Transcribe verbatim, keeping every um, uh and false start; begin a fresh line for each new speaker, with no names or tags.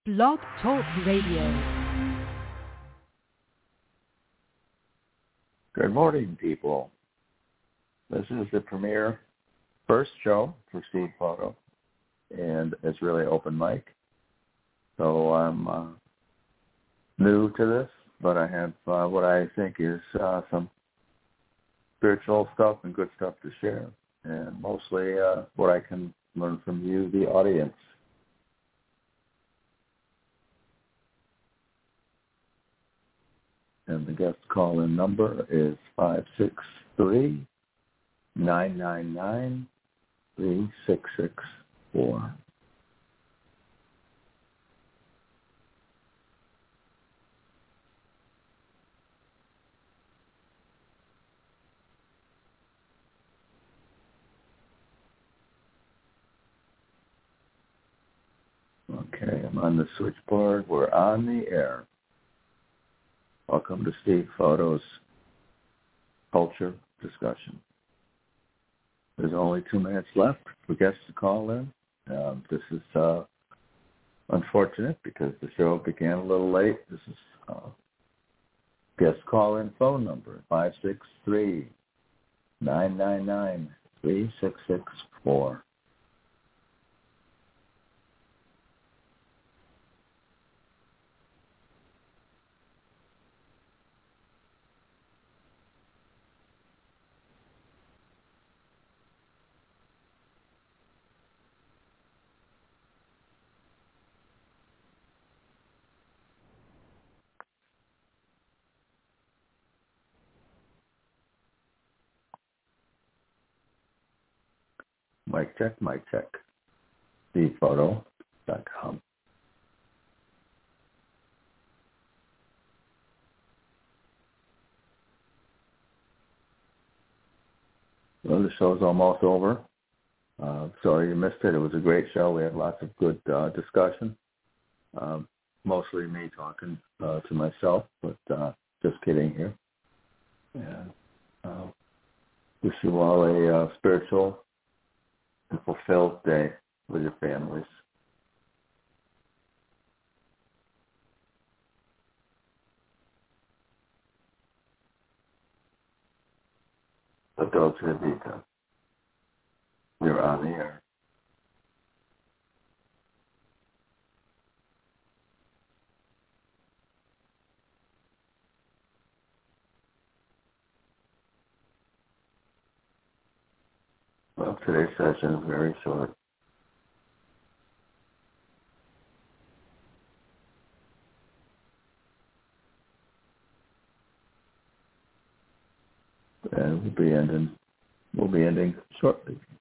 Blog Talk Radio.
Good morning, people. This is the premiere first show for Steve Photo, and it's really open mic. So I'm uh, new to this, but I have uh, what I think is uh, some spiritual stuff and good stuff to share, and mostly uh, what I can learn from you, the audience. And the guest call-in number is five six three, nine nine nine, three six six four. Okay, I'm on the switchboard. We're on the air. Welcome to Steve Photo's Culture Discussion. There's only two minutes left for guests to call in. Um, this is uh, unfortunate because the show began a little late. This is uh, guest call-in phone number, five six three, nine nine nine, three six six four. Mic check, mic check. steve photo dot com. Well, the show's almost over. Uh, sorry you missed it. It was a great show. We had lots of good uh, discussion. Um, mostly me talking uh, to myself, but uh, just kidding here. And uh, wish you all a uh, spiritual and fulfilled day with your families. Dolce Vita, you're on the air. Well, today's session is very short. And we'll be ending, we'll be ending shortly.